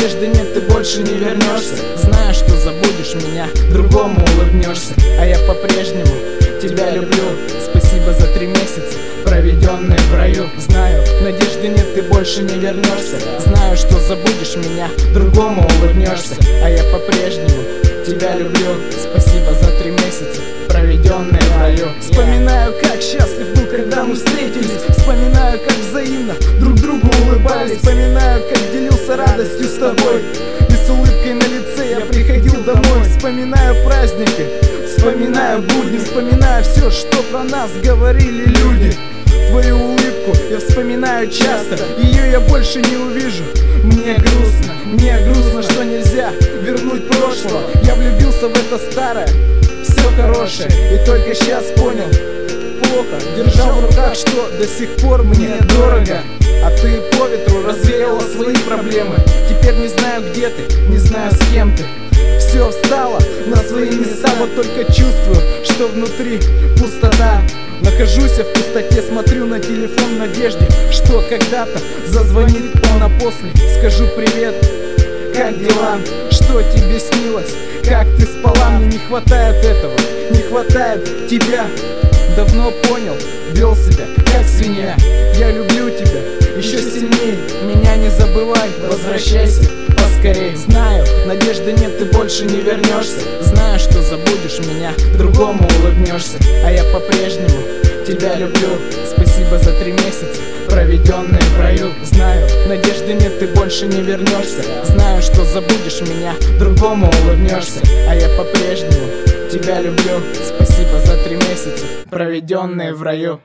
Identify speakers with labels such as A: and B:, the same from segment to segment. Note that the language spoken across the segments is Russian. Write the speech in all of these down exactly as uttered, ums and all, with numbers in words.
A: надежды нет, ты больше не вернешься. Знаю, что забудешь меня, другому улыбнешься. А я по-прежнему тебя люблю. Спасибо за три месяца, проведенные в раю. Знаю, надежды нет, ты больше не вернешься. Знаю, что забудешь меня, другому улыбнешься. А я по-прежнему тебя люблю. Спасибо за три месяца, проведенные в раю.
B: Вспоминаю, как счастлив был, когда мы встретились. Вспоминаю, как взаимно друг другу улыбались. Вспоминаю, как делился радостью с тобой, и с улыбкой на лице я приходил домой. Вспоминаю праздники, вспоминаю будни, вспоминаю все, что про нас говорили люди. Твою улыбку я вспоминаю часто, ее я больше не увижу. Мне грустно, мне грустно, что нельзя вернуть прошлого. Я влюбился в это старое, все хорошее, и только сейчас понял, плохо держал в руках, что до сих пор мне дорого. А ты по ветру развеяла свои проблемы. Теперь не знаю, где ты, не знаю, с кем ты. Все встало на свои места, вот только чувствую, что внутри пустота. Нахожусь я в пустоте, смотрю на телефон в надежде, что когда-то зазвонит он, а после скажу привет. Как дела? Что тебе снилось? Как ты спала? Мне не хватает этого, не хватает тебя. Давно понял, вел себя как свинья. Я люблю тебя еще сильней, меня не забывай, возвращайся поскорей.
A: Знаю, надежды нет, ты больше не вернешься. Знаю, что забудешь меня, другому улыбнешься. А я по-прежнему тебя люблю. Спасибо за три месяца, проведенные в раю. Знаю, надежды нет, ты больше не вернешься. Знаю, что забудешь меня, другому улыбнешься. А я по-прежнему тебя люблю. Спасибо за три месяца, проведенные в раю.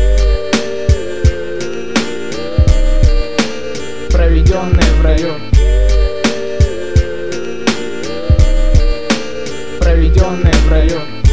A: Проведенные в раю. Проведенные в раю.